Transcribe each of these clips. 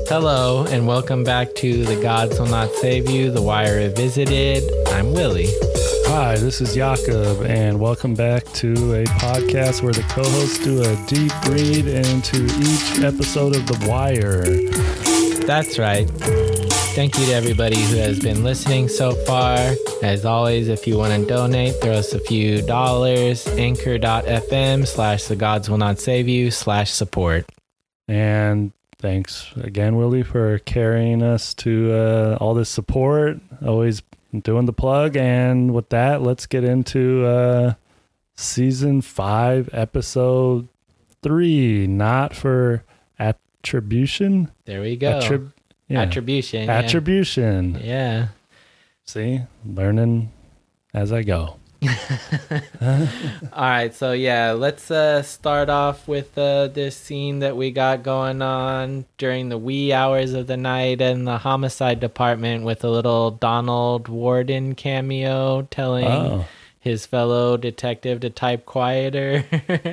Hello, and welcome back to The Gods Will Not Save You, The Wire Revisited. I'm Willie. Hi, this is Jakob, and welcome back to a podcast where the co-hosts do a deep read into each episode of The Wire. That's right. Thank you to everybody who has been listening so far. As always, if you want to donate, throw us a few dollars. Anchor.fm/The Gods Will Not Save You/support. And thanks again, Willie, for carrying us to all this support. Always doing the plug. And with that, let's get into season 5, episode 3. Not for attribution. There we go. Attribution. Attribution. Yeah. See, learning as I go. All right, so yeah, let's start off with this scene that we got going on during the wee hours of the night in the homicide department with a little Donald Warden cameo telling his fellow detective to type quieter.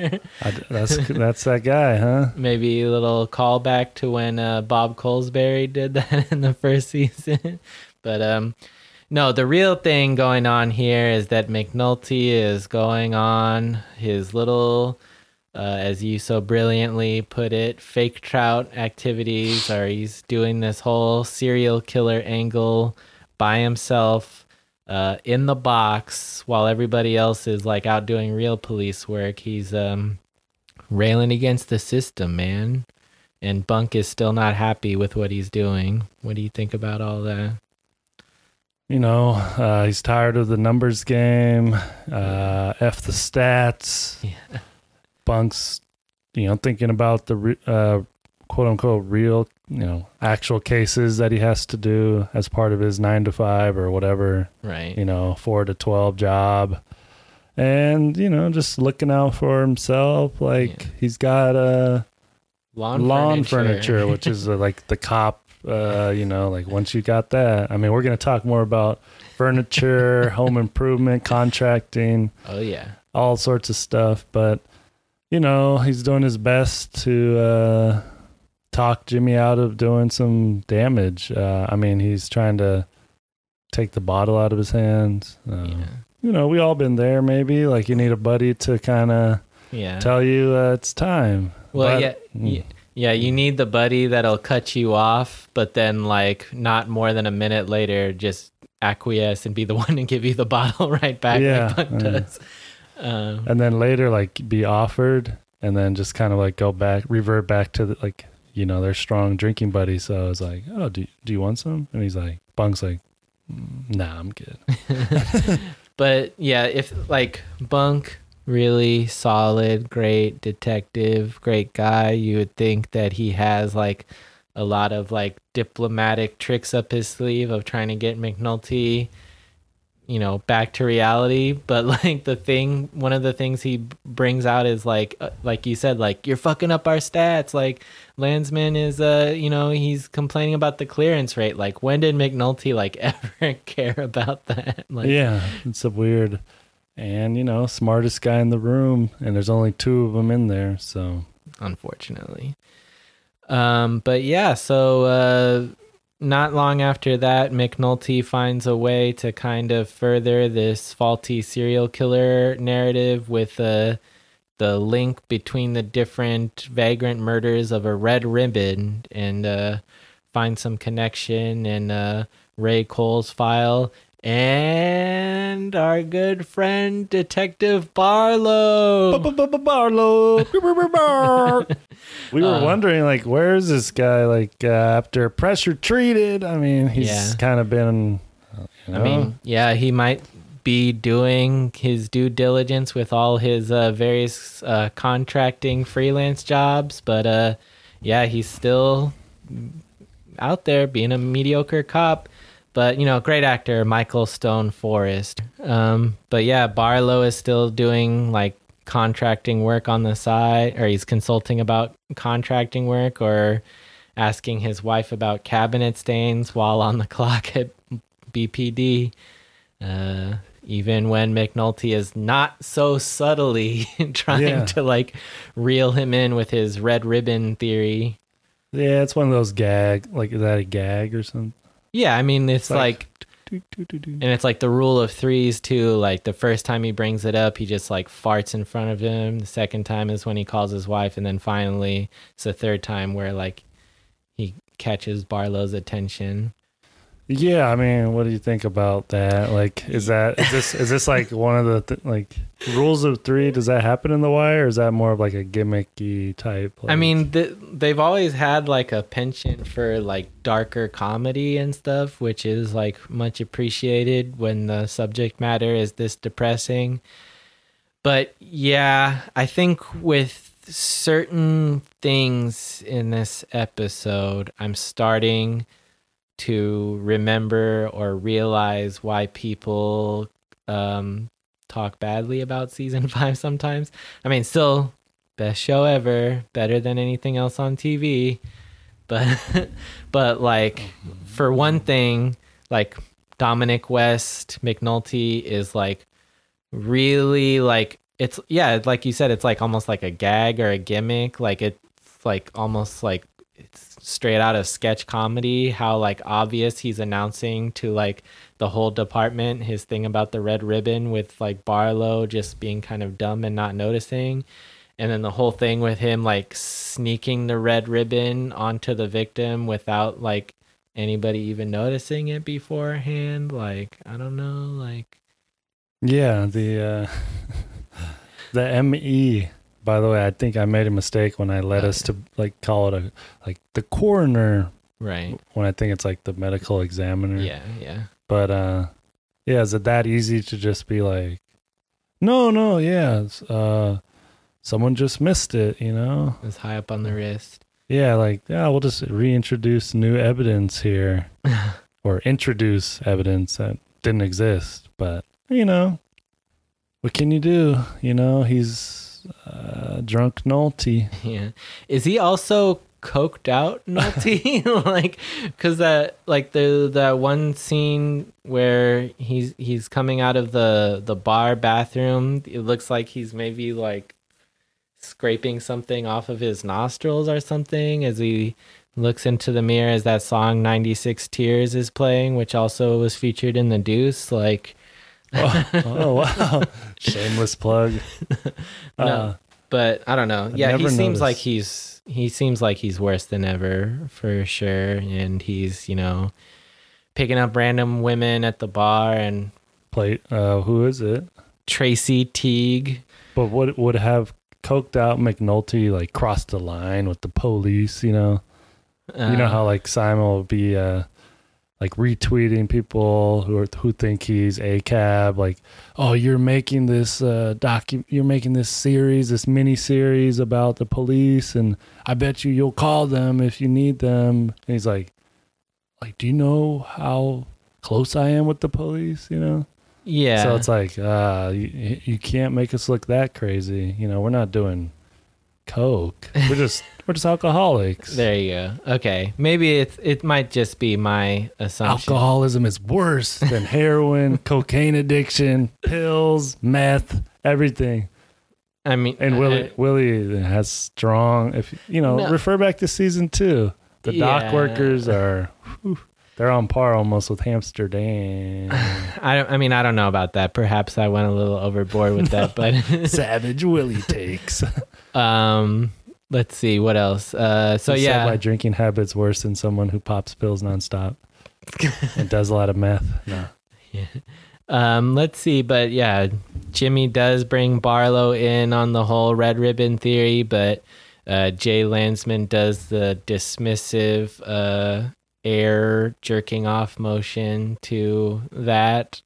That's that guy, huh? Maybe a little callback to when Bob Colesbury did that in the first season. But no, the real thing going on here is that McNulty is going on his little, as you so brilliantly put it, fake trout activities, or he's doing this whole serial killer angle by himself in the box while everybody else is like out doing real police work. He's railing against the system, man. And Bunk is still not happy with what he's doing. What do you think about all that? You know, he's tired of the numbers game, F the stats. Yeah. Bunk's, thinking about the quote-unquote real, actual cases that he has to do as part of his 9 to 5 or whatever, right? 4 to 12 job. And, just looking out for himself. He's got lawn furniture, which is like the cop. Once you got that, we're going to talk more about furniture, home improvement, contracting. Oh, yeah. All sorts of stuff. But, he's doing his best to talk Jimmy out of doing some damage. He's trying to take the bottle out of his hands. We all been there maybe. Like you need a buddy to kind of tell you it's time. Well, Yeah, you need the buddy that'll cut you off, but then not more than a minute later, just acquiesce and be the one to give you the bottle right back like Buck does. And then later, be offered, and then just kind of revert back to their strong drinking buddy. So I was like, oh, do you want some? And he's like, Bunk's like, nah, I'm good. But yeah, if Bunk, really solid, great detective, great guy, you would think that he has a lot of diplomatic tricks up his sleeve of trying to get McNulty back to reality. But one of the things he brings out is like you said, you're fucking up our stats. Landsman is he's complaining about the clearance rate. When did McNulty ever care about that? It's a weird. And, smartest guy in the room, and there's only 2 of them in there, so. Unfortunately. But yeah, so not long after that, McNulty finds a way to kind of further this faulty serial killer narrative with the link between the different vagrant murders of a Red Ribbon and find some connection in Ray Cole's file. And our good friend Detective Barlow. Barlow. We were wondering, where is this guy? After pressure treated, he's kind of been. He might be doing his due diligence with all his various contracting freelance jobs, but he's still out there being a mediocre cop. But, great actor, Michael Stone Forrest. But yeah, Barlow is still doing contracting work on the side, or he's consulting about contracting work or asking his wife about cabinet stains while on the clock at BPD. Even when McNulty is not so subtly trying to reel him in with his red ribbon theory. Yeah, it's one of those gag. Like, is that a gag or something? Yeah, I mean, it's like doo, doo, doo, doo. and it's like the rule of threes too. Like the first time he brings it up, he just like farts in front of him. The second time is when he calls his wife, and then finally it's the third time where like he catches Barlow's attention. Yeah, I mean, what do you think about that? Like, is this like one of the like rules of three? Does that happen in The Wire, or is that more of like a gimmicky type? Like, I mean, they've always had like a penchant for like darker comedy and stuff, which is like much appreciated when the subject matter is this depressing. But yeah, I think with certain things in this episode, I'm starting to remember or realize why people talk badly about season 5 sometimes. I mean, still best show ever, better than anything else on TV. But like for one thing, like Dominic West McNulty is like really like it's like you said, it's like almost like a gag or a gimmick. Like it's like almost like it's straight out of sketch comedy how like obvious he's announcing to like the whole department his thing about the red ribbon with like Barlow just being kind of dumb and not noticing, and then the whole thing with him like sneaking the red ribbon onto the victim without like anybody even noticing it beforehand. Like I don't know, like yeah, the ME. By the way, I think I made a mistake when I led us to like call it the coroner, right? When I think it's like the medical examiner. Yeah. But yeah, is it that easy to just be like, no, yeah, someone just missed it, you know? It's high up on the wrist. Yeah, like we'll just reintroduce new evidence here, or introduce evidence that didn't exist. But you know, what can you do? You know, he's drunk Nolte. Yeah. Is he also coked out Nolte? Like, because that like that one scene where he's coming out of the bar bathroom, it looks like he's maybe like scraping something off of his nostrils or something as he looks into the mirror as that song 96 Tears is playing, which also was featured in The Deuce. Like oh wow. Shameless plug. No, but I don't know. Yeah, he seems noticed. like he's worse than ever for sure, and he's, you know, picking up random women at the bar and who is it? Tracy Teague. But what would have coked out McNulty like crossed the line with the police, you know? You know how like Simon will be like retweeting people who think he's a cab, like, oh, you're making this you're making this series, this mini series about the police, and I bet you'll call them if you need them. And he's like, do you know how close I am with the police? You know? Yeah. So it's like, you can't make us look that crazy. You know, we're not doing coke. We're just alcoholics. There you go. Okay, maybe it might just be my assumption. Alcoholism is worse than heroin, cocaine addiction, pills, meth, everything. I mean, and Willie has strong. If you know, refer back to season 2. The dock workers are. They're on par almost with Amsterdam. I don't know about that. Perhaps I went a little overboard with that, but Savage Willie takes. Let's see what else. So yeah, my drinking habits worse than someone who pops pills nonstop and does a lot of meth. No. Yeah. Let's see, but yeah, Jimmy does bring Barlow in on the whole red ribbon theory, but Jay Landsman does the dismissive air jerking off motion to that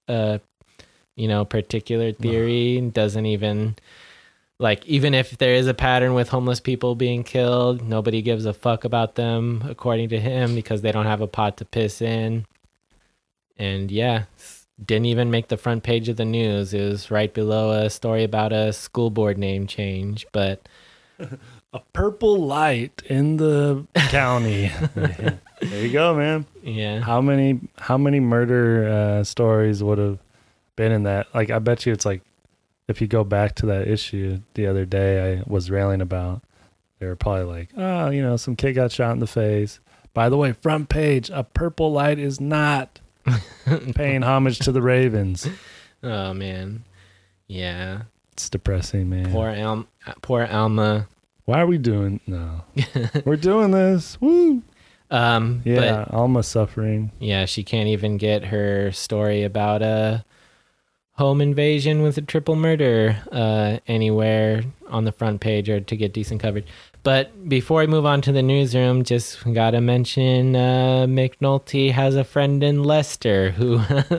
particular theory. Doesn't even like, even if there is a pattern with homeless people being killed, nobody gives a fuck about them according to him because they don't have a pot to piss in. And yeah, didn't even make the front page of the news. It was right below a story about a school board name change, but a purple light in the county. There you go, man. Yeah. How many murder stories would have been in that? Like, I bet you it's like, if you go back to that issue the other day I was railing about, They were probably like, oh, some kid got shot in the face. By the way, front page, a purple light is not paying homage to the Ravens. Oh, man. Yeah. It's depressing, man. Poor Alma. Why are we doing? No. We're doing this. Woo. But, Alma's suffering. Yeah, she can't even get her story about a home invasion with a triple murder anywhere on the front page or to get decent coverage. But before I move on to the newsroom, just gotta mention McNulty has a friend in Leicester who,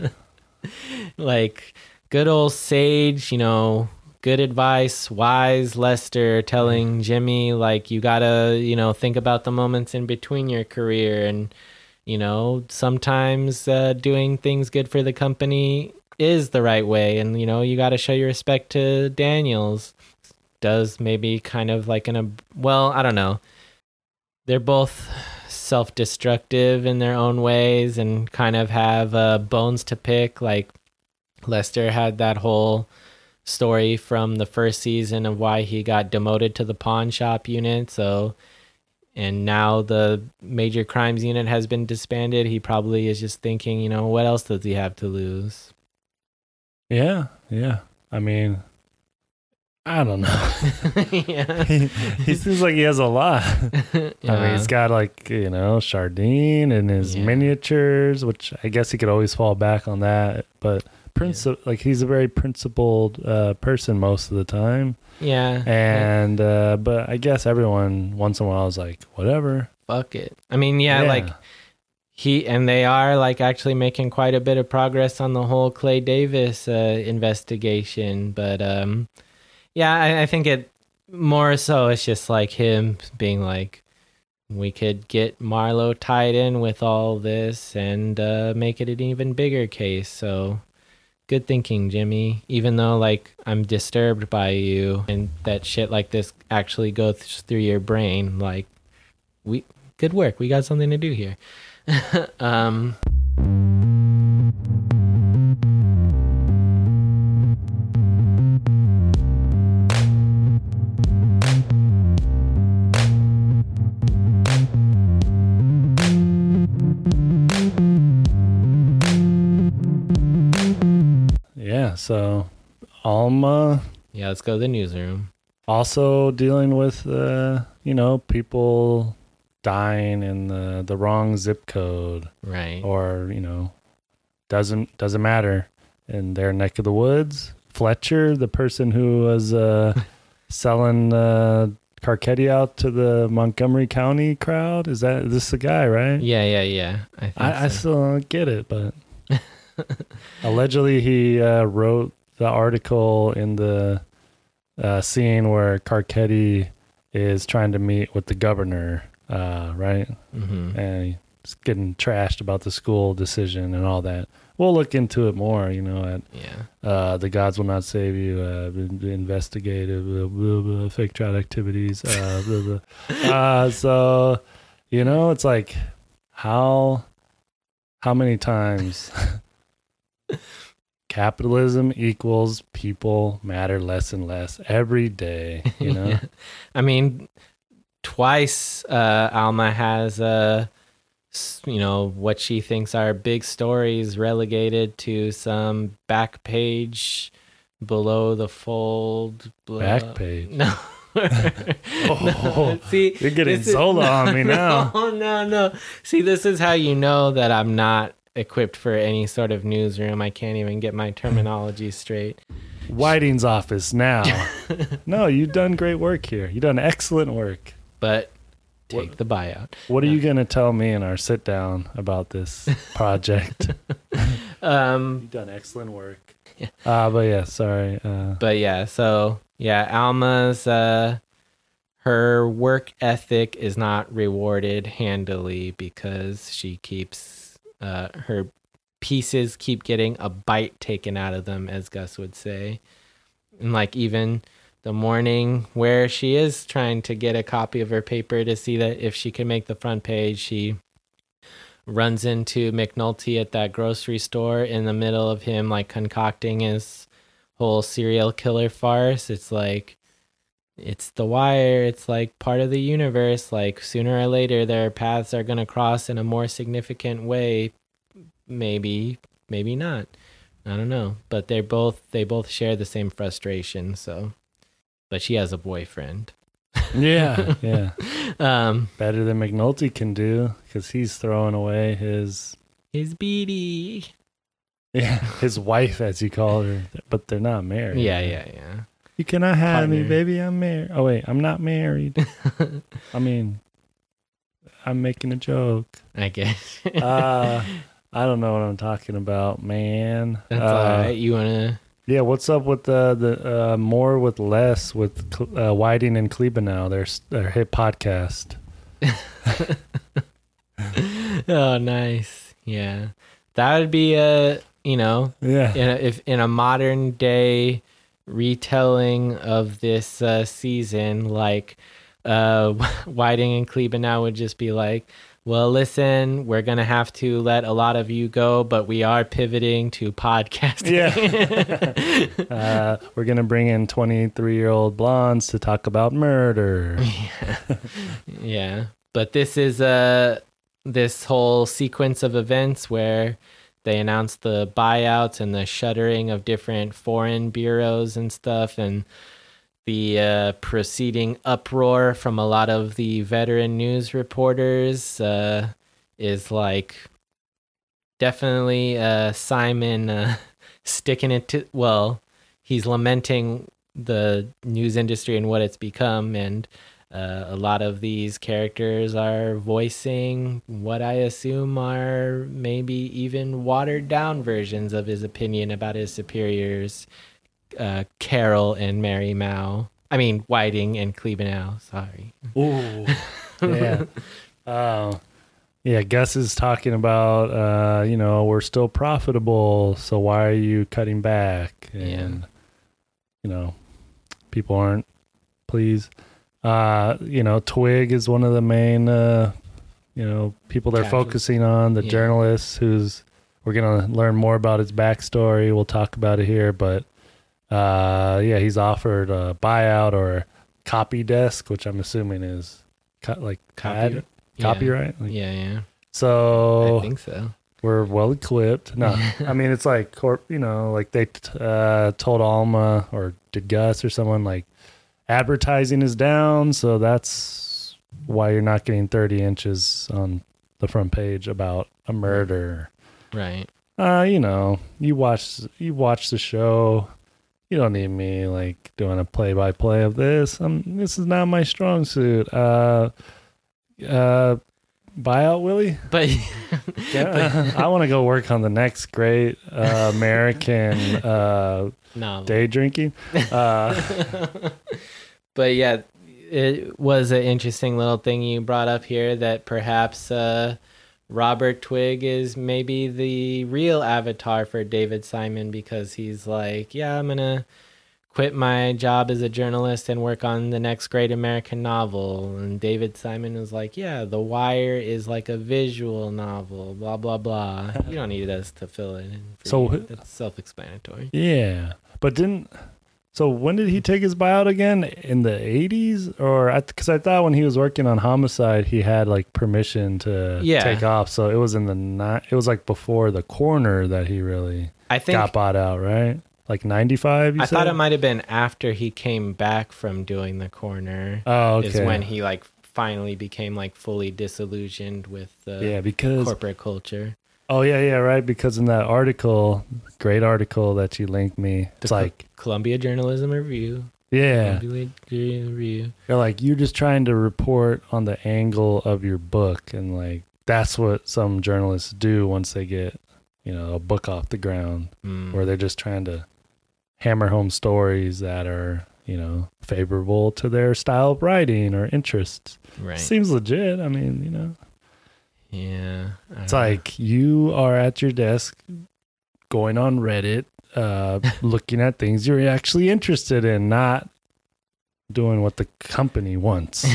like, good old sage, good advice, wise Lester telling Jimmy, like, you gotta, think about the moments in between your career. And, sometimes doing things good for the company is the right way. And, you gotta show your respect to Daniels. Does maybe kind of like I don't know. They're both self-destructive in their own ways and kind of have bones to pick. Like, Lester had that whole story from the first season of why he got demoted to the pawn shop unit. And now the major crimes unit has been disbanded. He probably is just thinking, what else does he have to lose? Yeah. I mean, I don't know. Yeah. He seems like he has a lot. Yeah. I mean, he's got Chardin and his miniatures, which I guess he could always fall back on that. But he's a very principled person most of the time. Yeah. And but I guess everyone once in a while is like, whatever. Fuck it. I mean, they are actually making quite a bit of progress on the whole Clay Davis investigation. But I think it more so it's just like him being like, we could get Marlo tied in with all this and make it an even bigger case. So good thinking, Jimmy. Even though I'm disturbed by you and that shit like this actually goes through your brain, good work. We got something to do here. Yeah, so Alma. Yeah, let's go to the newsroom. Also dealing with, people dying in the wrong zip code. Right. Or, doesn't matter. In their neck of the woods, Fletcher, the person who was selling Carcetti out to the Montgomery County crowd, is this the guy, right? Yeah. I still don't get it, but allegedly he wrote the article in the scene where Carcetti is trying to meet with the governor, right? Mm-hmm. And he's getting trashed about the school decision and all that. We'll look into it more, at The Gods Will Not Save You, investigative, blah, blah, blah, fake trial activities, blah, blah. So, it's like, how many times capitalism equals people matter less and less every day, Yeah. I mean, twice Alma has what she thinks are big stories relegated to some back page below the fold. Back page? No. No. See, you're getting Zola on me now. No. See, this is how you know that I'm not equipped for any sort of newsroom. I can't even get my terminology straight. Whiting's office now. No, you've done great work here. You've done excellent work. But take the buyout. What are you going to tell me in our sit down about this project? You've done excellent work. Yeah. But yeah, sorry. Alma's her work ethic is not rewarded handily because she keeps her pieces keep getting a bite taken out of them, as Gus would say. And even the morning where she is trying to get a copy of her paper to see that if she can make the front page, she runs into McNulty at that grocery store in the middle of him concocting his whole serial killer farce. It's like, it's The Wire. It's like part of the universe. Like sooner or later, their paths are gonna cross in a more significant way. Maybe, maybe not. I don't know. But they both share the same frustration. So, but she has a boyfriend. Yeah, yeah. Um, Better than McNulty can do because he's throwing away his Beady. his wife, as you call her, but they're not married. Yeah. You cannot have me, Partner. baby. I'm married. Oh wait, I'm not married. I mean, I'm making a joke. I guess. I don't know what I'm talking about, man. That's all right. You wanna? Yeah, what's up with the more with less with Whiting and Klebanow, their hit podcast? Oh, nice. Yeah, that would be a Yeah, in a modern day retelling of this season, like Whiting and Klebanow would just be like, well, listen, we're going to have to let a lot of you go, but we are pivoting to podcasting. Yeah. We're going to bring in 23-year-old blondes to talk about murder. Yeah. But this is this whole sequence of events where they announced the buyouts and the shuttering of different foreign bureaus and stuff, and the preceding uproar from a lot of the veteran news reporters is like definitely Simon sticking it to, well, he's lamenting the news industry and what it's become, and a lot of these characters are voicing what I assume are maybe even watered down versions of his opinion about his superiors, Carol and Mary Mao. I mean, Whiting and Klebanow. Sorry. Ooh. Yeah. Yeah, Gus is talking about, we're still profitable, so why are you cutting back? And, people aren't pleased. Twig is one of the main, people they're focusing on, the journalist who's, we're going to learn more about his backstory. We'll talk about it here, but he's offered a buyout or copy desk, which I'm assuming is copyright. Yeah. So I think so. We're well equipped. No, I mean, it's like, like they told Alma or did Gus or someone like advertising is down. So that's why you're not getting 30 inches on the front page about a murder. Right. You watch the show. You don't need me like doing a play-by-play of this. This is not my strong suit. Buyout Willie? But I want to go work on the next great American day drinking. But yeah, it was an interesting little thing you brought up here that perhaps Robert Twig is maybe the real avatar for David Simon, because he's like, yeah, I'm going to quit my job as a journalist and work on the next great American novel. And David Simon was like, yeah, The Wire is like a visual novel, blah, blah, blah. You don't need us to fill it in. That's self-explanatory. Yeah. But so when did he take his buyout again? In the 80s? Or because I thought when he was working on Homicide, he had like permission to take off. So it was it was like before The Corner that he really got bought out, right? Like 95, I thought it might have been after he came back from doing The Corner. Oh, okay. Is when he like finally became like fully disillusioned with because corporate culture. Oh, yeah, right. Because in that article, great article that you linked me, it's like Columbia Journalism Review. Yeah. Review. They're like, you're just trying to report on the angle of your book. And like, that's what some journalists do once they get, a book off the ground, where they're just trying to hammer home stories that are, favorable to their style of writing or interests. Right. Seems legit. I mean, Yeah. It's like you are at your desk going on Reddit, looking at things you're actually interested in, not doing what the company wants.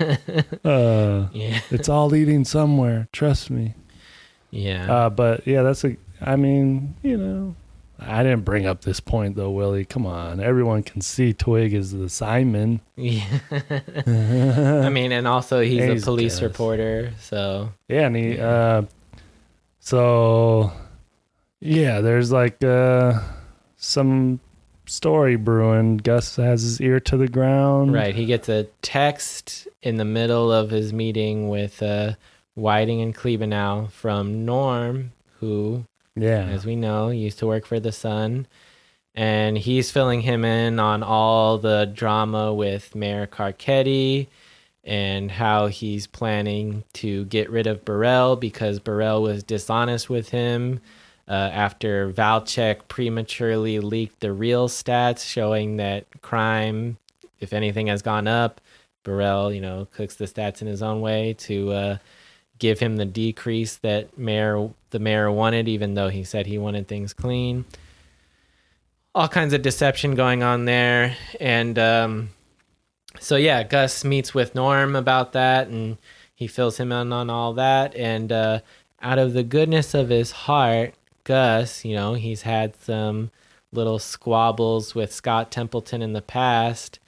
It's all leading somewhere. Trust me. Yeah. But yeah, I didn't bring up this point though, Willie. Come on, everyone can see Twig is the Simon. Yeah. I mean, and also he's a police Gus. reporter, so Yeah, and he so yeah, there's like some story brewing. Gus has his ear to the ground. right. He gets a text in the middle of his meeting with Whiting and Klebanow from Norm, who, Yeah. as we know, used to work for the Sun. And he's filling him in on all the drama with Mayor Carcetti and how he's planning to get rid of Burrell because Burrell was dishonest with him after Valchek prematurely leaked the real stats showing that crime, if anything, has gone up. Burrell, cooks the stats in his own way to give him the decrease that the mayor wanted, even though he said he wanted things clean. All kinds of deception going on there. And so, yeah, Gus meets with Norm about that, and he fills him in on all that. And out of the goodness of his heart, Gus, he's had some little squabbles with Scott Templeton in the past,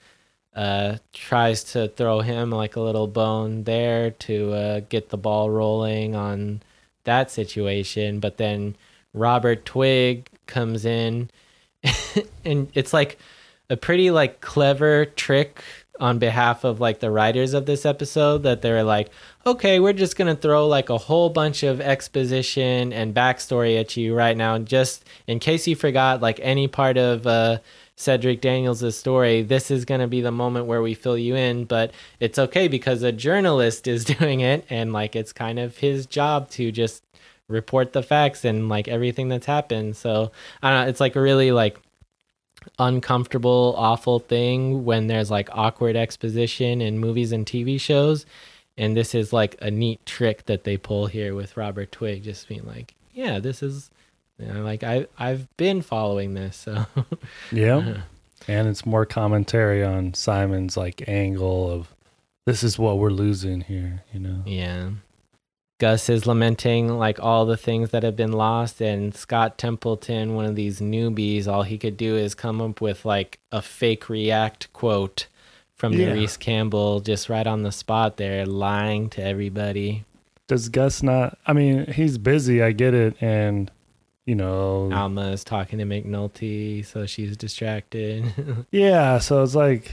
tries to throw him like a little bone there to get the ball rolling on that situation. But then Robert Twig comes in and it's like a pretty like clever trick on behalf of like the writers of this episode that they're like, okay, we're just going to throw like a whole bunch of exposition and backstory at you right now. Just in case you forgot like any part of Cedric Daniels' story, this is going to be the moment where we fill you in, but it's okay because a journalist is doing it and like it's kind of his job to just report the facts and like everything that's happened. So I don't know, it's like a really like uncomfortable, awful thing when there's like awkward exposition in movies and TV shows. And this is like a neat trick that they pull here with Robert Twig, just being like, yeah, this is like I've been following this. So Yeah. And it's more commentary on Simon's like angle of this is what we're losing here, Yeah. Gus is lamenting like all the things that have been lost, and Scott Templeton, one of these newbies, all he could do is come up with like a fake react quote from Maurice Campbell just right on the spot there, lying to everybody. Does Gus not? I mean, he's busy. I get it, and Alma is talking to McNulty, so she's distracted. Yeah, so it's like,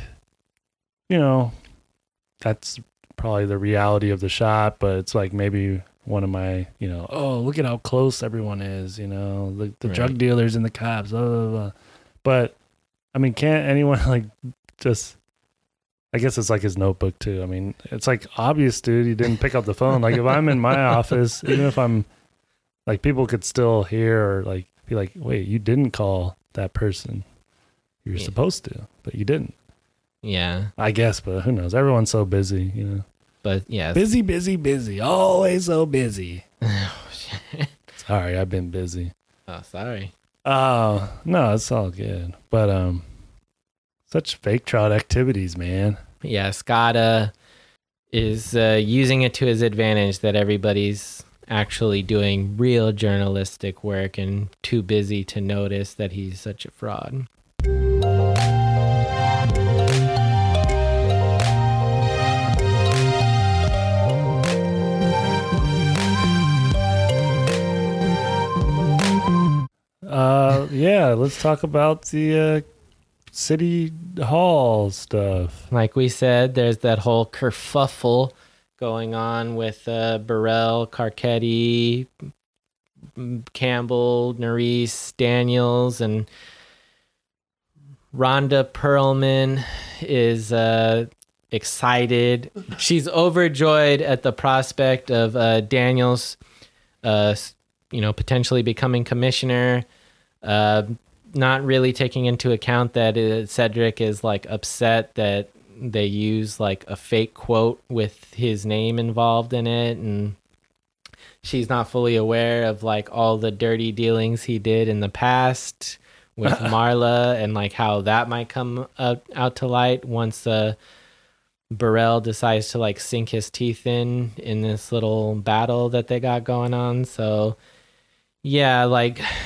that's probably the reality of the shot, but it's like maybe one of my, oh, look at how close everyone is, the drug dealers and the cops, blah, blah, blah. But, I mean, can't anyone like just, I guess it's like his notebook too. I mean, it's like obvious, dude, you didn't pick up the phone. Like if I'm in my office, even if I'm like people could still hear or like be like, wait, you didn't call that person. You were supposed to, but you didn't. Yeah. I guess, but who knows? Everyone's so busy, But yeah. Busy, busy, busy. Always so busy. Oh, shit. Sorry, I've been busy. Oh, sorry. Oh, no, it's all good. But such fake trout activities, man. Yeah, Scott is using it to his advantage that everybody's actually doing real journalistic work and too busy to notice that he's such a fraud. Yeah, let's talk about the city hall stuff. Like we said, there's that whole kerfuffle going on with Burrell, Carcetti, Campbell, Nerisse, Daniels, and Rhonda Perlman is excited. She's overjoyed at the prospect of Daniels, potentially becoming commissioner. Not really taking into account that Cedric is like upset that they use like a fake quote with his name involved in it, and she's not fully aware of like all the dirty dealings he did in the past with Marla and like how that might come out to light once Burrell decides to like sink his teeth in this little battle that they got going on. So yeah, like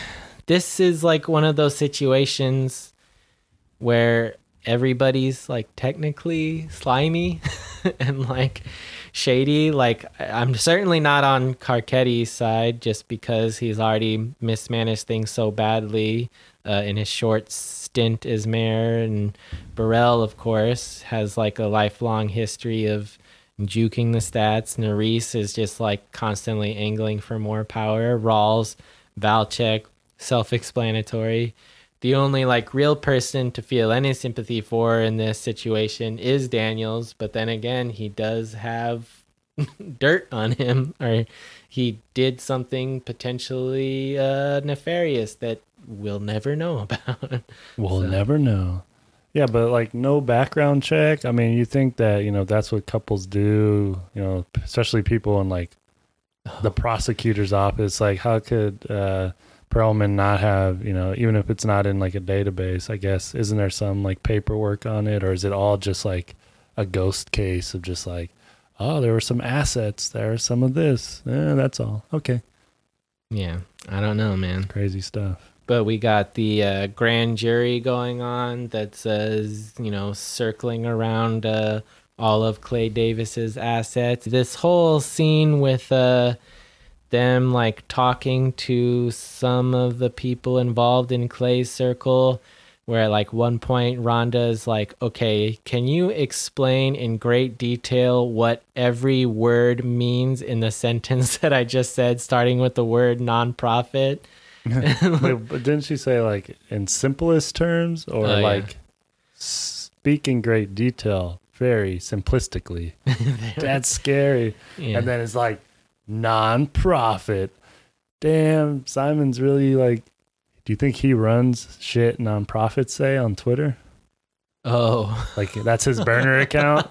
this is like one of those situations where everybody's like technically slimy and like shady. Like I'm certainly not on Carcetti's side just because he's already mismanaged things so badly in his short stint as mayor, and Burrell, of course, has like a lifelong history of juking the stats. Nerys is just like constantly angling for more power. Rawls, Valchek, self-explanatory. The only like real person to feel any sympathy for in this situation is Daniels, but then again, he does have dirt on him, or he did something potentially nefarious that we'll never know about. We'll never know. Yeah, but like no background check. I mean, you think that, that's what couples do, especially people in like the prosecutor's office. Like how could Perlman not have, even if it's not in like a database, I guess, isn't there some like paperwork on it, or is it all just like a ghost case of just like, oh, there were some assets, there was some of this. That's all. Okay. Yeah, I don't know, man. Crazy stuff. But we got the grand jury going on that says, circling around all of Clay Davis's assets. This whole scene with them like talking to some of the people involved in Clay's circle, where at like one point Rhonda is like, okay, can you explain in great detail what every word means in the sentence that I just said, starting with the word nonprofit? Wait, but didn't she say like in simplest terms, or like speak in great detail very simplistically? That's scary. Yeah. And then it's like nonprofit. Damn, Simon's really like, do you think he runs shit nonprofits say on Twitter? Oh, like that's his burner account?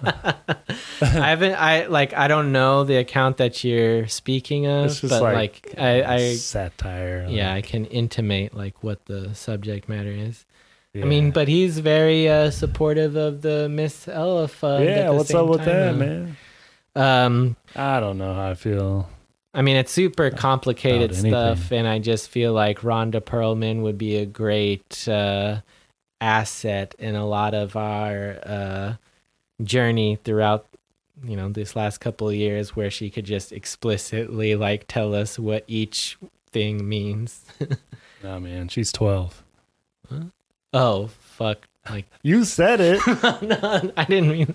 I don't know the account that you're speaking of, it's just but like I satire. Yeah, I can intimate like what the subject matter is. Yeah. I mean, but he's very supportive of the Miss Ella Fund. Yeah, what's up with that, man? I don't know how I feel. I mean, it's super complicated stuff, and I just feel like Rhonda Perlman would be a great asset in a lot of our journey throughout, this last couple of years, where she could just explicitly like tell us what each thing means. No, man, she's 12. Huh? Oh, fuck. Like you said it. No, I didn't mean.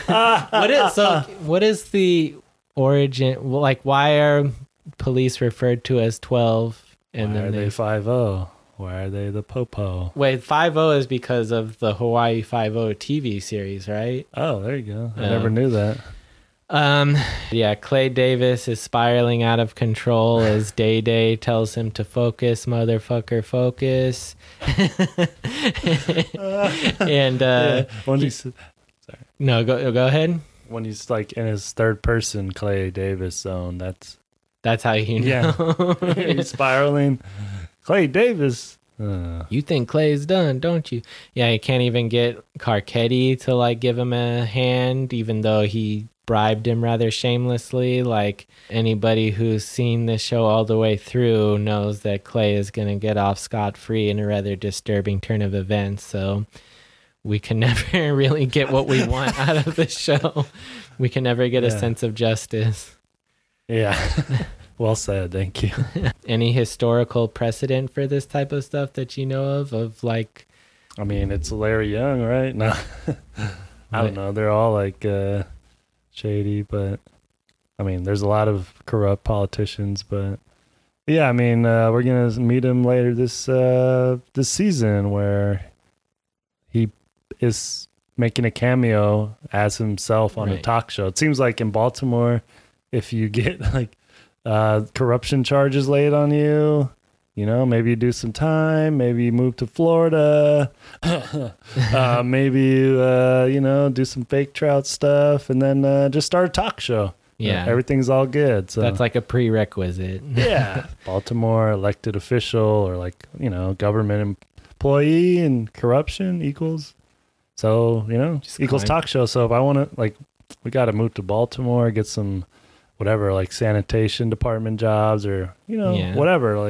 What is the origin? Like, why are police referred to as 12? And why are they 5-0? Why are they the Popo? Wait, 5-0 is because of the Hawaii 5-0 TV series, right? Oh, there you go. I never knew that. Yeah, Clay Davis is spiraling out of control as Day Day tells him to focus, motherfucker, focus. And when he's sorry. No, go ahead. When he's like in his third person Clay Davis zone, that's how you know. Yeah. He's spiraling. Clay Davis. You think Clay's done, don't you? Yeah, he can't even get Carcetti to like give him a hand, even though he bribed him rather shamelessly. Like anybody who's seen this show all the way through knows that Clay is going to get off scot-free in a rather disturbing turn of events. So we can never really get what we want out of the show. We can never get a sense of justice. Yeah. Well said. Thank you. Any historical precedent for this type of stuff that you know of like? I mean, it's Larry Young, right? No, I don't know. They're all like shady, but I mean, there's a lot of corrupt politicians. But yeah, I mean, we're gonna meet him later this season, where he is making a cameo as himself on a talk show. It seems like in Baltimore, if you get like corruption charges laid on you, maybe you do some time, maybe you move to Florida, maybe you do some fake trout stuff, and then just start a talk show. Yeah, everything's all good. So that's like a prerequisite. Yeah. Baltimore elected official, or like government employee, and corruption equals equals talk show. So if I want to, like, we got to move to Baltimore, get some whatever, like sanitation department jobs, or whatever, like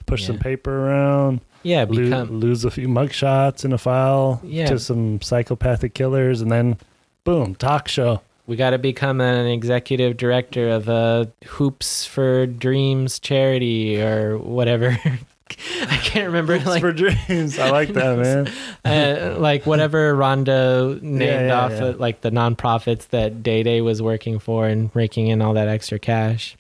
push some paper around. Yeah, lose a few mugshots in a file to some psychopathic killers, and then boom, talk show. We got to become an executive director of a Hoops for Dreams charity or whatever. I can't remember. Hoops for Dreams. I like that, man. Like whatever Rondo named off of, like the nonprofits that Day Day was working for and raking in all that extra cash.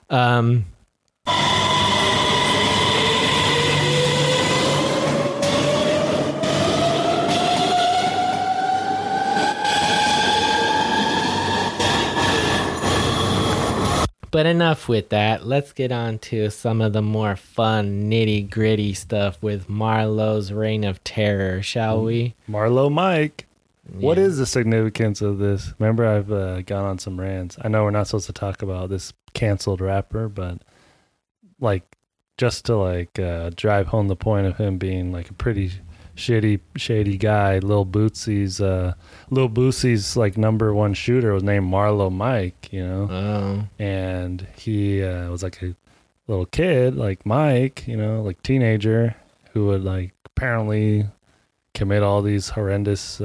But enough with that. Let's get on to some of the more fun, nitty-gritty stuff with Marlowe's Reign of Terror, shall we? Marlo Mike. Yeah. What is the significance of this? Remember, I've gone on some rants. I know we're not supposed to talk about this canceled rapper, but like just to like drive home the point of him being like a pretty shady guy. Lil Boosie's like number one shooter was named Marlo Mike, you know. Oh. And he was like a little kid, like Mike, you know, like teenager who would like apparently commit all these horrendous,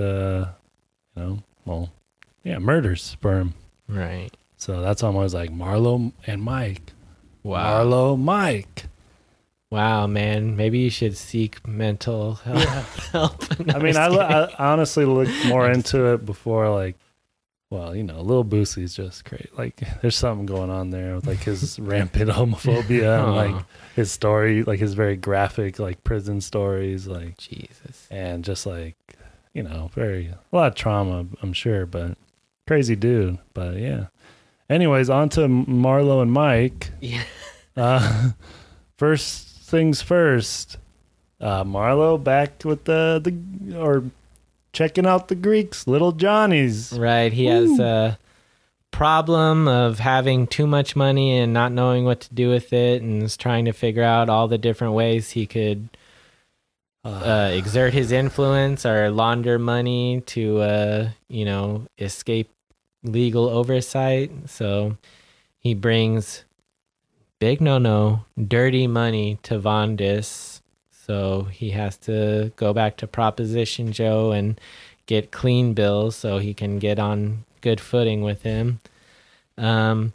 murders for him. Right. So that's why I'm always like Marlo and Mike. Wow. Marlo Mike. Wow, man. Maybe you should seek mental help. I mean, I honestly looked more into it before, like, well, you know, Lil Boosie's just great. Like, there's something going on there with, like, his rampant homophobia and, like, his story, like, his very graphic, like, prison stories, like, Jesus. And just, like, you know, a lot of trauma, I'm sure, but crazy dude. But, yeah. Anyways, on to Marlo and Mike. Yeah. First things first, Marlo back with or checking out the Greeks, Little Johnny's. Right, he has a problem of having too much money and not knowing what to do with it, and is trying to figure out all the different ways he could exert his influence or launder money to, escape legal oversight. So he brings big dirty money to Vondis, so he has to go back to Proposition Joe and get clean bills so he can get on good footing with him. So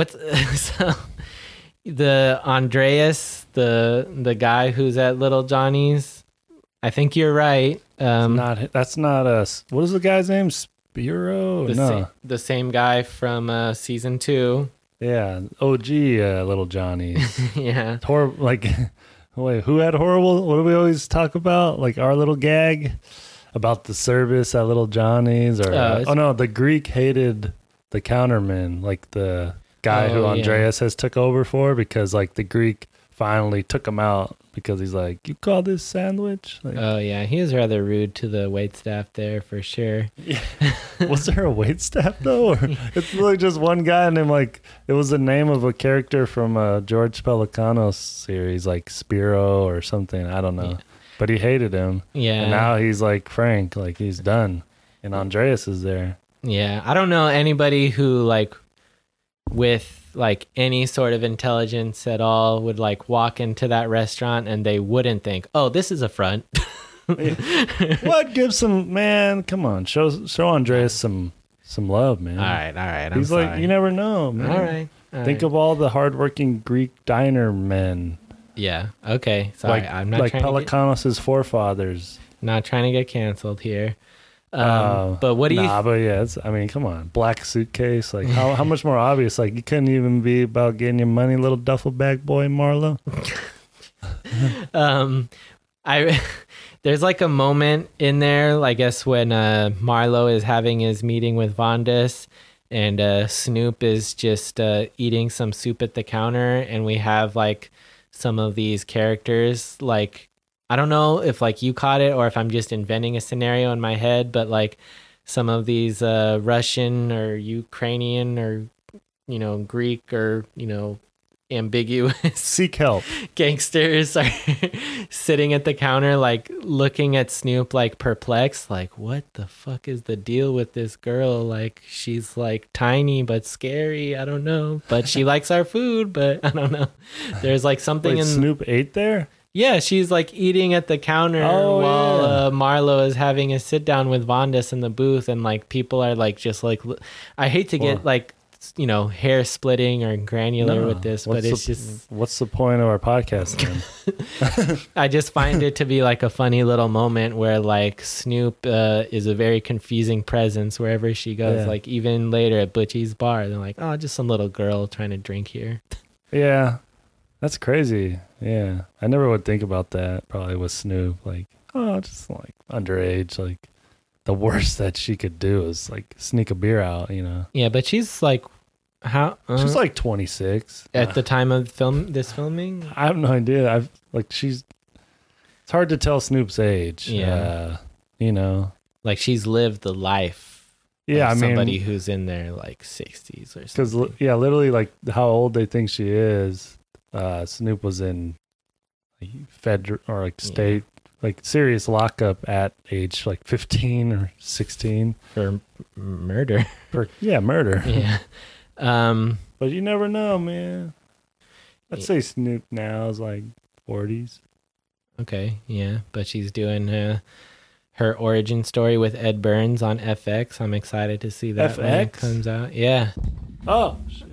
the Andreas, the guy who's at Little Johnny's, I think you're right. That's not us. What is the guy's name? Spiro? The same guy from season 2. Yeah, OG Little Johnny. Yeah. Like, wait, who had horrible? What do we always talk about? Like our little gag about the service at Little Johnny's, or the Greek hated the counterman, like the guy who Andreas has took over for, because like the Greek finally took him out because he's like, you call this sandwich? Like, oh yeah, he was rather rude to the waitstaff there for sure. Yeah. Was there a waitstaff though? Or it's really just one guy and then like it was the name of a character from a George Pelicanos series, like Spiro or something. I don't know. Yeah. But he hated him. Yeah. And now he's like Frank, like he's done. And Andreas is there. Yeah. I don't know anybody who like with like any sort of intelligence at all would like walk into that restaurant and they wouldn't think, oh, this is a front. What gives some, man, come on, show Andreas some love, man. All right. He's I'm like, sorry. You never know, man. All right. Think of all the hardworking Greek diner men. Yeah. Okay. Sorry. I'm not like trying Pelicanos' forefathers. Not trying to get canceled here. But what do you? But yeah, I mean, come on, black suitcase. Like, how much more obvious? Like, you couldn't even be about getting your money, little duffel bag boy, Marlo. There's like a moment in there, I guess, when Marlo is having his meeting with Vondis, and Snoop is just eating some soup at the counter, and we have like some of these characters like. I don't know if like you caught it or if I'm just inventing a scenario in my head, but like some of these Russian or Ukrainian or, Greek or, ambiguous Seek help. gangsters are sitting at the counter, like looking at Snoop, like perplexed, like, what the fuck is the deal with this girl? Like, she's like tiny but scary. I don't know, but she likes our food, but I don't know. There's like something Wait, in Snoop ate there? Yeah, she's like eating at the counter while Marlo is having a sit down with Vondas in the booth, and like people are like just like, I hate to get like, you know, hair splitting or granular with this, but it's just, what's the point of our podcast then? I just find it to be like a funny little moment where like Snoop is a very confusing presence wherever she goes. Yeah. Like even later at Butchie's bar, they're like, oh, just some little girl trying to drink here. Yeah, that's crazy. Yeah, I never would think about that. Probably with Snoop, like, oh, just like underage. Like the worst that she could do is like sneak a beer out. You know. Yeah, but she's like, how? She's like 26 at the time of filming. I have no idea. It's hard to tell Snoop's age. Yeah. You know. Like she's lived the life. Yeah, of somebody who's in their like 60s or something. Because literally, like how old they think she is. Snoop was in like, federal or like state, like serious lockup at age like 15 or 16 for murder. Murder. Yeah. But you never know, man. I'd say Snoop now is like 40s. Okay, yeah, but she's doing her origin story with Ed Burns on FX. I'm excited to see that when it comes out. Yeah. Oh, shit.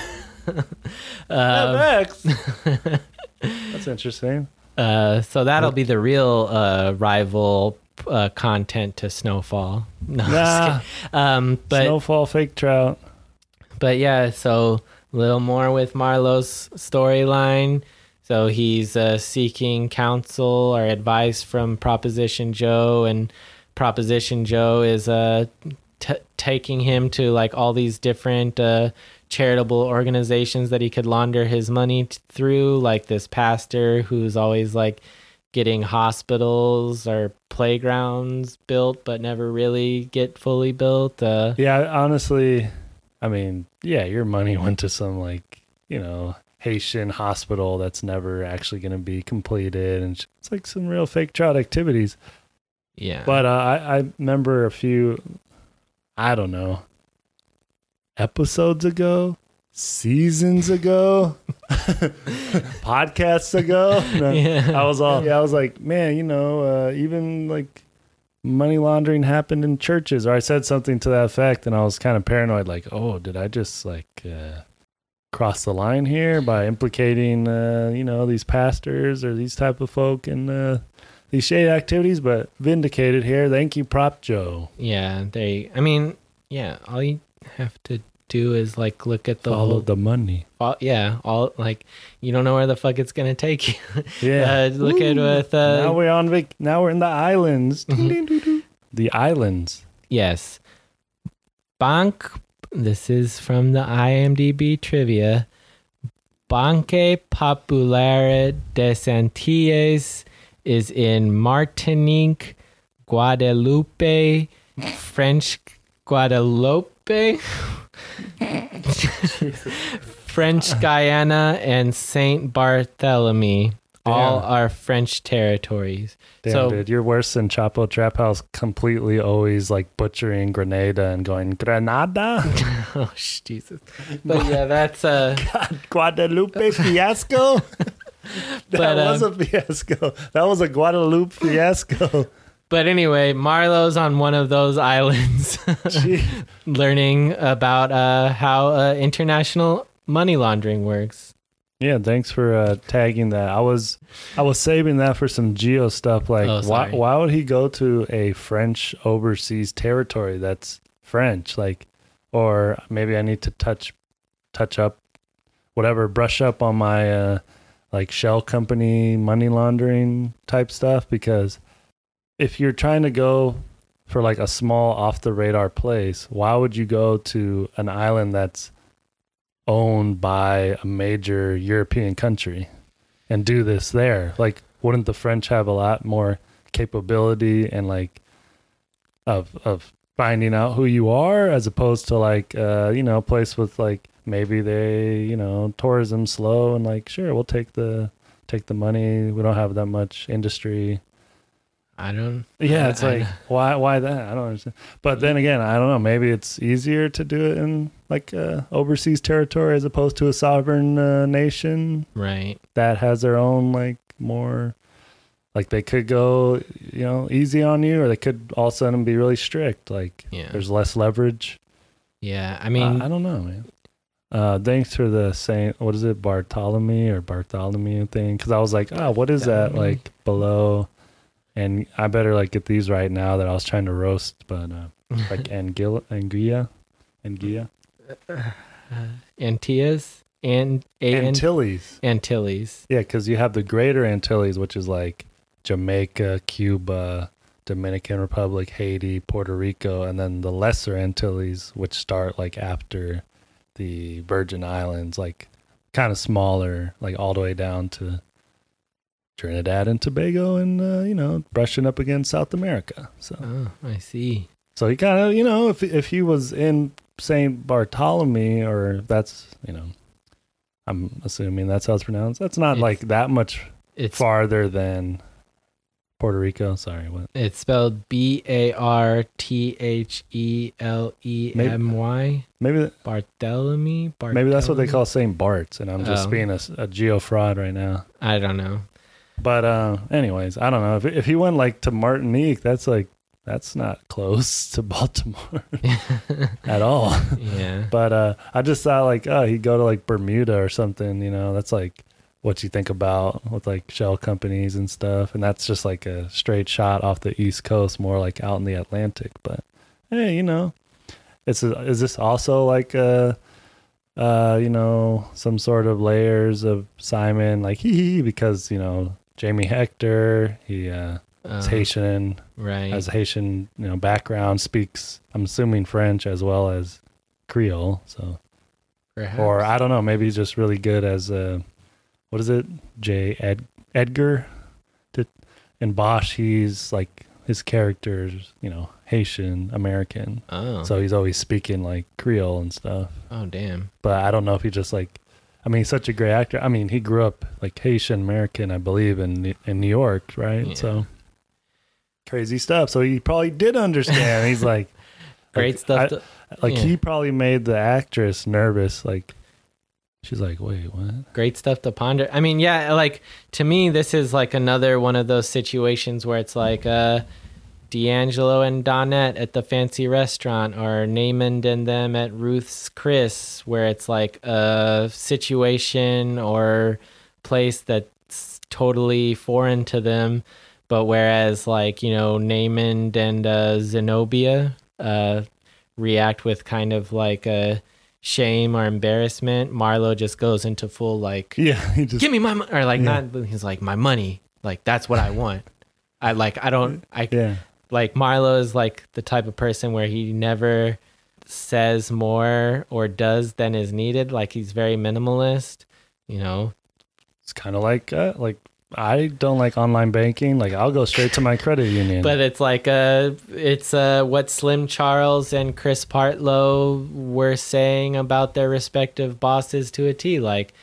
FX. That's interesting. So that'll be the real rival content to Snowfall. No, but Snowfall fake trout. But yeah, so a little more with Marlo's storyline. So he's seeking counsel or advice from Proposition Joe, and Proposition Joe is taking him to like all these different charitable organizations that he could launder his money through, like this pastor who's always like getting hospitals or playgrounds built but never really get fully built. Yeah, honestly, I mean, yeah, your money went to some like, you know, Haitian hospital that's never actually going to be completed, and it's like some real fake trout activities. Yeah. But I remember a few, I don't know, episodes ago, seasons ago, podcasts ago. Yeah. I was like, man, you know, even like money laundering happened in churches, or I said something to that effect, and I was kind of paranoid, like, oh, did I just like cross the line here by implicating, you know, these pastors or these type of folk in these shady activities? But vindicated here. Thank you, Prop Joe. Yeah, all you have to do is like look at the follow the money. All like you don't know where the fuck it's gonna take you. Yeah, look at with now we're in the islands. The islands. Yes, this is from the IMDb trivia. Banque Populaire des Antilles is in Martinique, Guadeloupe, French Guadeloupe, French Guyana, and Saint Barthélemy. All are French territories. Damn, dude, you're worse than Chapo Trap House, completely always like butchering Grenada and going, Granada? Oh, Jesus. But yeah, that's Guadalupe fiasco? That was a fiasco. That was a Guadalupe fiasco. But anyway, Marlo's on one of those islands learning about how international money laundering works. Yeah, thanks for tagging that. I was saving that for some geo stuff. Like, why would he go to a French overseas territory that's French? Like, or maybe I need to touch up, whatever, brush up on my like shell company money laundering type stuff. Because if you're trying to go for like a small off the radar place, why would you go to an island that's owned by a major European country and do this there? Like, wouldn't the French have a lot more capability and like of finding out who you are, as opposed to like you know, a place with like maybe they, tourism slow and like, sure, we'll take the money. We don't have that much industry. Yeah, it's like why that? I don't understand. But then again, I don't know. Maybe it's easier to do it in like overseas territory as opposed to a sovereign nation, right? That has their own like more, like they could go, easy on you, or they could all of a sudden be really strict. Like there's less leverage. Yeah, I mean, I don't know, man. Thanks for the saying. What is it, Bartholomew thing? Because I was like, what is that like below? And I better like get these right now that I was trying to roast, but like Anguilla, Antilles, Antilles. Yeah, because you have the Greater Antilles, which is like Jamaica, Cuba, Dominican Republic, Haiti, Puerto Rico, and then the Lesser Antilles, which start like after the Virgin Islands, like kind of smaller, like all the way down to Trinidad and Tobago, and brushing up against South America. So I see. So he kind of, if he was in Saint Bartholomew, or that's I'm assuming that's how it's pronounced. That's not like that much farther than Puerto Rico. Sorry, what? It's spelled Barthelemy. Maybe Bartholomew. Maybe that's what they call Saint Bart's, and I'm just being a geo fraud right now. I don't know. But anyways, I don't know if he went like to Martinique. That's not close to Baltimore at all. Yeah. But I just thought like, he'd go to like Bermuda or something. That's like what you think about with like shell companies and stuff, and that's just like a straight shot off the East Coast, more like out in the Atlantic. But hey, is this also like some sort of layers of Simon, like because Jamie Hector, he is Haitian, right? Has a Haitian background, speaks, I'm assuming, French as well as Creole. So, perhaps. Or I don't know, maybe he's just really good as what is it, Edgar? In Bosch, he's like his character's Haitian American. Oh, so he's always speaking like Creole and stuff. Oh, damn! But I don't know if he just like. I mean, he's such a great actor. I mean, he grew up like Haitian American, I believe, in New York, right? Yeah. So crazy stuff. So he probably did understand. He's like, great stuff. He probably made the actress nervous. Like, she's like, wait, what? Great stuff to ponder. I mean, yeah, like to me, this is like another one of those situations where it's like, D'Angelo and Donette at the fancy restaurant, or Namond and them at Ruth's Chris, where it's like a situation or place that's totally foreign to them, but whereas like Namond and Zenobia react with kind of like a shame or embarrassment, Marlo just goes into full like, he just, give me my money, or like not. He's like, my money, like that's what I want. Like Marlo is like the type of person where he never says more or does than is needed. Like he's very minimalist, It's kind of like I don't like online banking. Like I'll go straight to my credit union. But it's like what Slim Charles and Chris Partlow were saying about their respective bosses to a T. Like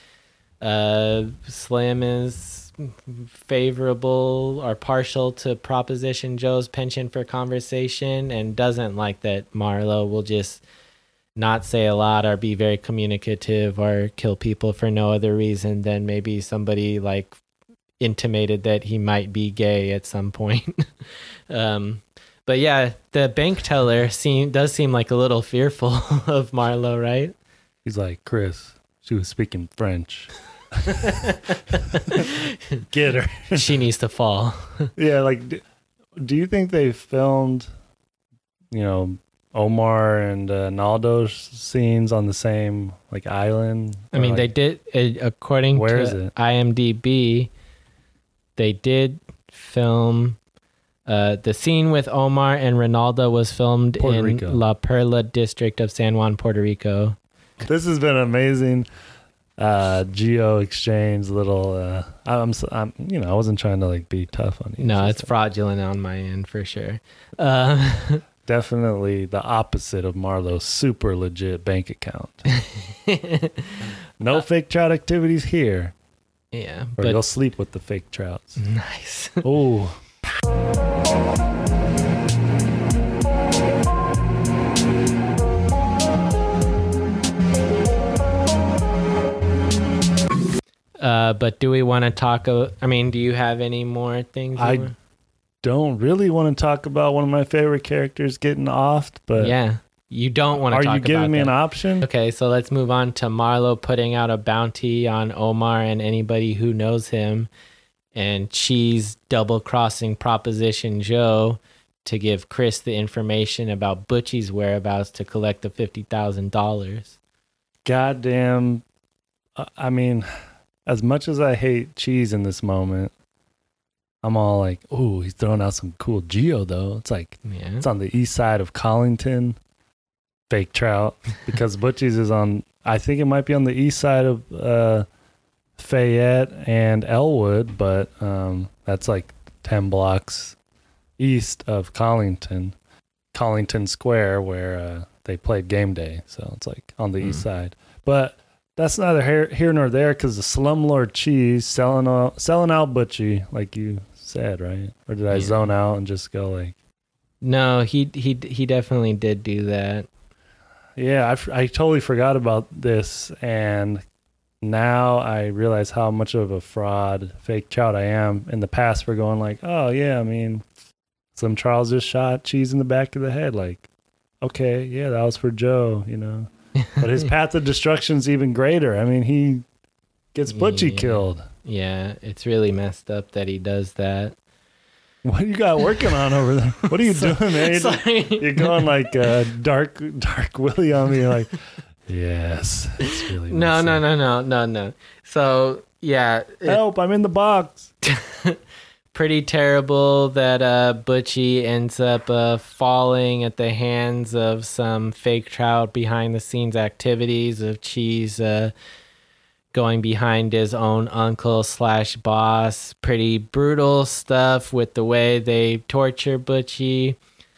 Slim is favorable or partial to Proposition Joe's penchant for conversation, and doesn't like that Marlo will just not say a lot or be very communicative or kill people for no other reason than maybe somebody like intimated that he might be gay at some point. But yeah, the bank teller does seem like a little fearful of Marlo, right? He's like, Chris, she was speaking French. Get her. She needs to fall. Yeah, like, do you think they filmed, Omar and Naldo's scenes on the same like island? I mean, they did. According to IMDb, they did film. The scene with Omar and Ronaldo was filmed in La Perla district of San Juan, Puerto Rico. This has been amazing. Geo exchange little I wasn't trying to like be tough on you. No, it's fraudulent on my end for sure. definitely the opposite of Marlo's super legit bank account. No fake trout activities here. Yeah, Or you'll sleep with the fake trouts. Nice. Oh. But do we want to talk? Do you have any more things? I don't really want to talk about one of my favorite characters getting offed, but yeah, you don't want to talk about Are you giving me that. an option? Okay, so let's move on to Marlo putting out a bounty on Omar and anybody who knows him, and Cheese double-crossing Proposition Joe to give Chris the information about Butchie's whereabouts to collect the $50,000. Goddamn. I mean, as much as I hate Cheese in this moment, I'm all like, oh, he's throwing out some cool geo, though. It's like, it's on the east side of Collington. Fake trout. Because Butchie's is on, I think it might be on the east side of Fayette and Elwood, but that's like 10 blocks east of Collington Square, where they played game day. So it's like on the east side. But that's neither here nor there, because the slumlord Cheese selling out Butchie, like you said, right? Or did I zone out and just go like? No, he definitely did do that. Yeah, I totally forgot about this, and now I realize how much of a fraud, fake trout I am. In the past, we're going like, oh yeah, I mean, Slim Charles just shot Cheese in the back of the head. Like, okay, yeah, that was for Joe, you know. But his path of destruction's even greater. I mean, he gets Butchie killed. Yeah, it's really messed up that he does that. What you got working on over there? What are you doing, man? You're going like dark Willie on me. You're like, yes, it's really no. So yeah, help! I'm in the box. Pretty terrible that Butchie ends up falling at the hands of some fake trout behind the scenes activities of Cheese going behind his own uncle / boss. Pretty brutal stuff with the way they torture Butchie.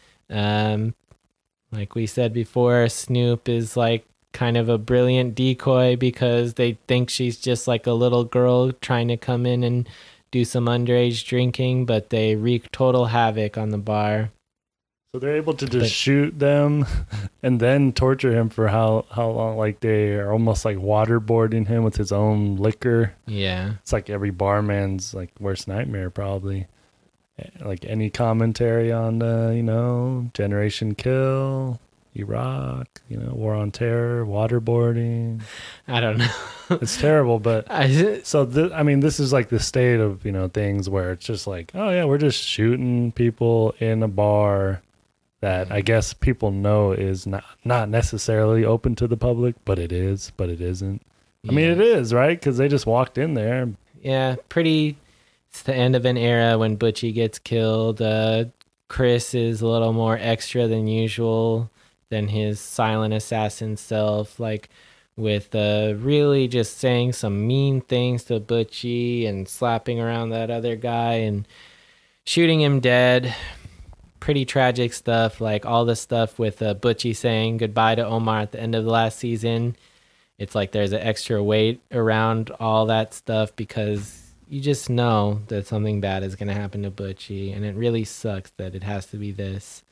Like we said before, Snoop is like kind of a brilliant decoy because they think she's just like a little girl trying to come in and do some underage drinking, but they wreak total havoc on the bar. So they're able to just shoot them and then torture him for how long? Like they are almost like waterboarding him with his own liquor. Yeah. It's like every barman's like worst nightmare, probably. Like any commentary on, Generation Kill, Iraq, War on Terror, waterboarding. I don't know. It's terrible, but this is like the state of, things where it's just like, oh yeah, we're just shooting people in a bar that I guess people know is not necessarily open to the public, but it is, but it isn't. Yeah. I mean, it is, right? Because they just walked in there. Yeah, it's the end of an era when Butchie gets killed. Chris is a little more extra than usual than his silent assassin self, like with really just saying some mean things to Butchie and slapping around that other guy and shooting him dead. Pretty tragic stuff, like all the stuff with Butchie saying goodbye to Omar at the end of the last season. It's like there's an extra weight around all that stuff because you just know that something bad is going to happen to Butchie, and it really sucks that it has to be this.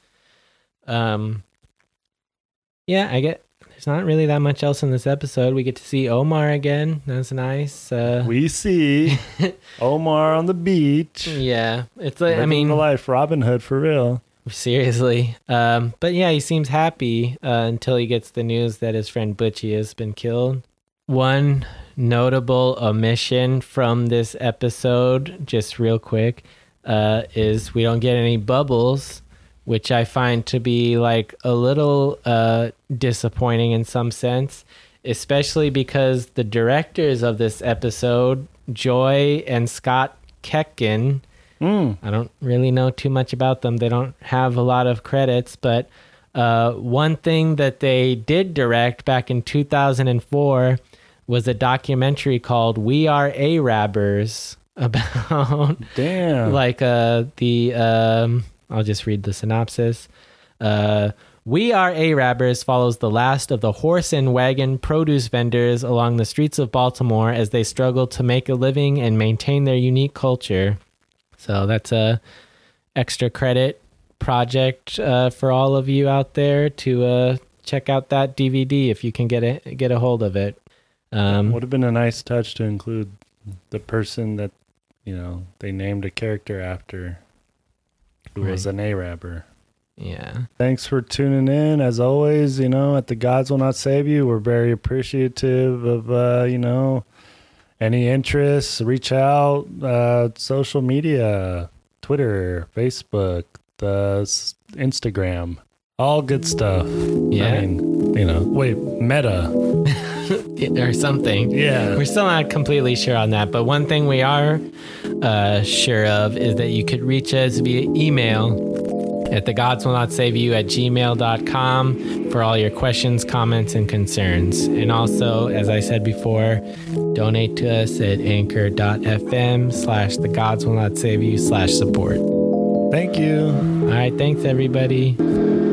Yeah, there's not really that much else in this episode. We get to see Omar again. That's nice. We see Omar on the beach. Yeah, it's like living the life, Robin Hood for real. Seriously. But yeah, he seems happy until he gets the news that his friend Butchie has been killed. One notable omission from this episode, just real quick, is we don't get any Bubbles, which I find to be like a little disappointing in some sense, especially because the directors of this episode, Joy and Scott Ketkin, I don't really know too much about them. They don't have a lot of credits, but one thing that they did direct back in 2004 was a documentary called We Are Arabbers about damn, like I'll just read the synopsis. We Are Arabbers follows the last of the horse and wagon produce vendors along the streets of Baltimore as they struggle to make a living and maintain their unique culture. So that's a extra credit project for all of you out there to check out that DVD if you can get a hold of it. Would have been a nice touch to include the person that, they named a character after who was an Arabber. Yeah. Thanks for tuning in. As always, at The Gods Will Not Save You, we're very appreciative of, any interests. Reach out, social media, Twitter, Facebook, Instagram, all good stuff. Yeah. Meta. Or something. Yeah. We're still not completely sure on that, but one thing we are sure of is that you could reach us via email at thegodswillnotsaveyou@gmail.com for all your questions, comments, and concerns. And also, as I said before, donate to us at anchor.fm/thegodswillnotsaveyou/support. Thank you. All right. Thanks, everybody.